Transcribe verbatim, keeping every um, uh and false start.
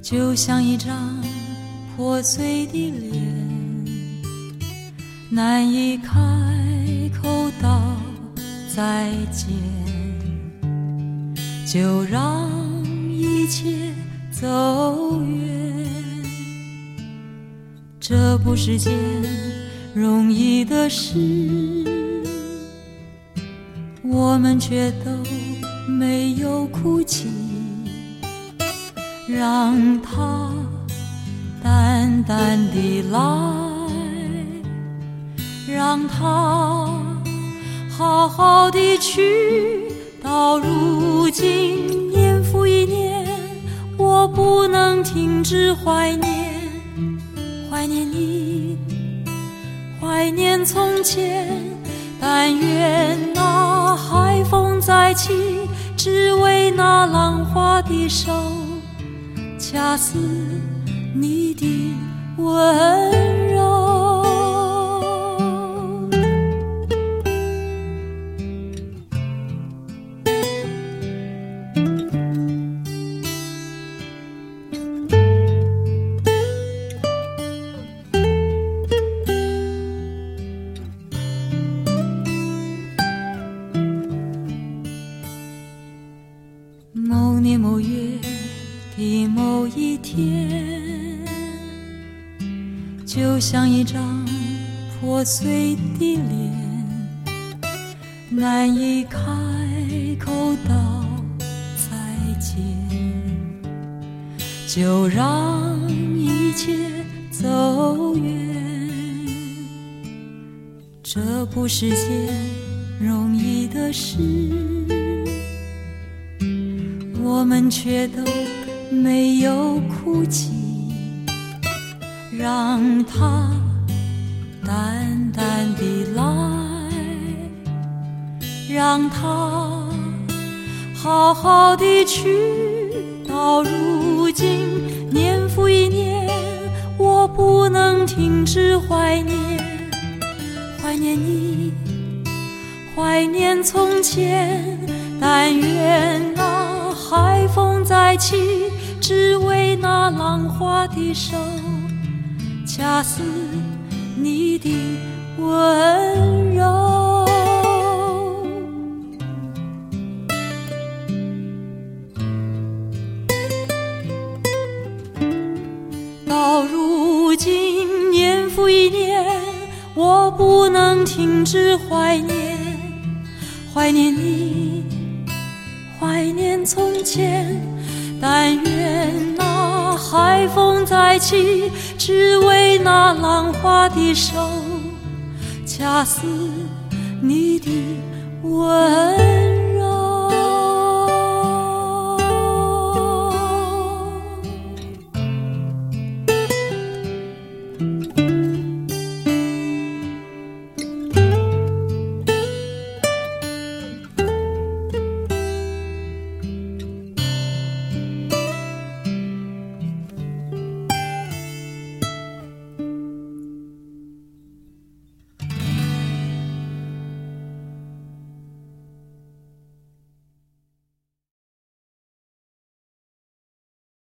就像一张破碎的脸，难以开口道再见，就让一切走远。这不是件容易的事，我们却都没有哭泣，让它淡淡地来，让它好好地去。到如今年复一年，我不能停止怀念，怀念你，怀念从前。但愿那海风再起，只为那浪花的手，恰似你的温柔。某年某月的某一天，就像一张破碎的脸，难以开口道再见，就让一切走远。这不是件容易的事，我们却都没有哭泣，让它淡淡地来，让它好好地去。到如今年复一年，我不能停止怀念，怀念你，怀念从前。但愿那海风再起，只为那浪花的手，恰似你的温柔。到如今年复一年，我不能停止怀念，怀念你，怀念从前。但愿那海风再起，只为那浪花的手，恰似你的温柔。